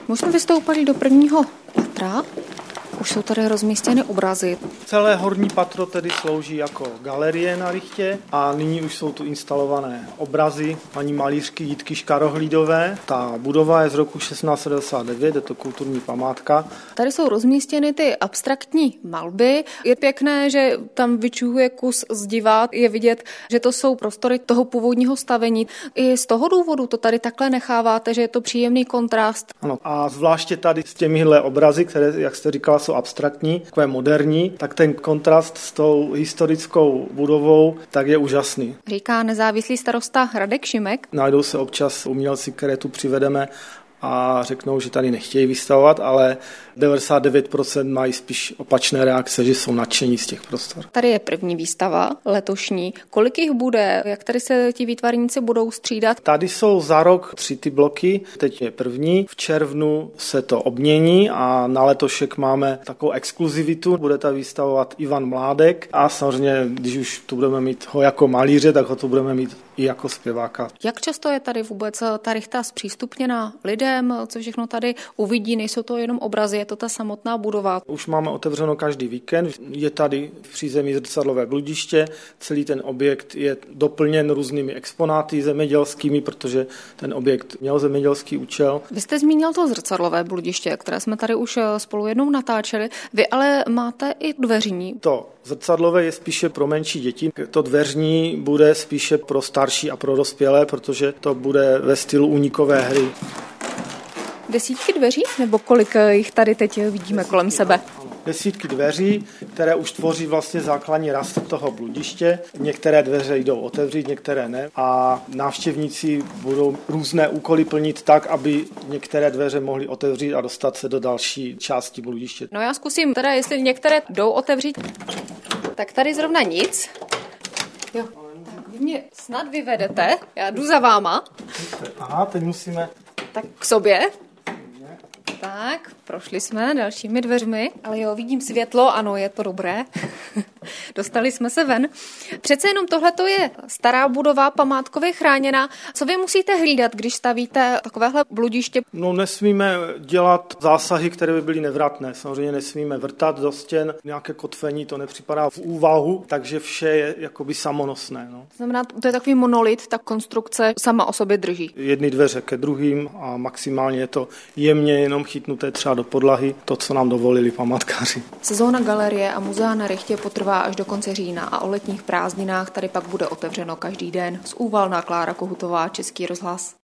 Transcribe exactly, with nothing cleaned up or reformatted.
My jsme vystoupili do prvního patra. Už jsou tady rozmístěny obrazy. Celé horní patro tedy slouží jako galerie na Rychtě a nyní už jsou tu instalované obrazy paní malířky Jitky Škarohlídové. Ta budova je z roku šestnáct set devadesát devět, je to kulturní památka. Tady jsou rozmístěny ty abstraktní malby. Je pěkné, že tam vyčuhuje kus zdiva. Je vidět, že to jsou prostory toho původního stavení. I z toho důvodu to tady takhle necháváte, že je to příjemný kontrast. Ano, a zvláště tady s těmihle obrazy, které, jak jste říkala, jsou abstraktní, takové moderní, tak ten kontrast s tou historickou budovou tak je úžasný. Říká nezávislý starosta Radek Šimek. Najdou se občas umělci, které tu přivedeme a řeknou, že tady nechtějí vystavovat, ale devadesát devět procent mají spíš opačné reakce, že jsou nadšení z těch prostor. Tady je první výstava, letošní. Kolik jich bude? Jak tady se ti výtvarníci budou střídat? Tady jsou za rok tři ty bloky, teď je první. V červnu se to obmění a na letošek máme takovou exkluzivitu. Bude tady vystavovat Ivan Mládek a samozřejmě, když už tu budeme mít ho jako malíře, tak ho tu budeme mít i jako zpěváka. Jak často je tady vůbec ta Rychta zpřístupněna lidem, co všechno tady uvidí, nejsou to jenom obrazy, je to ta samotná budova? Už máme otevřeno každý víkend, je tady v přízemí zrcadlové bludiště, celý ten objekt je doplněn různými exponáty zemědělskými, protože ten objekt měl zemědělský účel. Vy jste zmínil to zrcadlové bludiště, které jsme tady už spolu jednou natáčeli, vy ale máte i dveřní. To zrcadlové je spíše pro menší děti, to dveřní bude spíše pro starší a pro dospělé, protože to bude ve stylu únikové hry. Desítky dveří, nebo kolik jich tady teď vidíme kolem sebe? Desítky dveří, které už tvoří vlastně základní rastr toho bludiště. Některé dveře jdou otevřít, některé ne. A návštěvníci budou různé úkoly plnit tak, aby některé dveře mohly otevřít a dostat se do další části bludiště. No já zkusím teda, jestli některé jdou otevřít. Tak tady zrovna nic. Jo. Tak vy mě snad vyvedete. Já jdu za váma. Aha, teď musíme... Tak k sobě. Tak, prošli jsme dalšími dveřmi, ale jo, vidím světlo, ano, je to dobré. Dostali jsme se ven. Přece jenom tohleto je stará budova, památkově chráněná. Co vy musíte hlídat, když stavíte takovéhle bludiště? No nesmíme dělat zásahy, které by byly nevratné. Samozřejmě nesmíme vrtat do stěn, nějaké kotvení, to nepřipadá v úvahu, takže vše je jakoby samonosné. No. Znamená, to je takový monolit, ta konstrukce sama o sobě drží. Jedny dveře ke druhým a maximálně je to jemně jenom chytnuté třeba do podlahy, to, co nám dovolili památkáři. Sezóna galerie a muzea na Rychtě potrvá až do konce října a o letních prázdninách tady pak bude otevřeno každý den. Z Úvalna Klára Kohutová, Český rozhlas.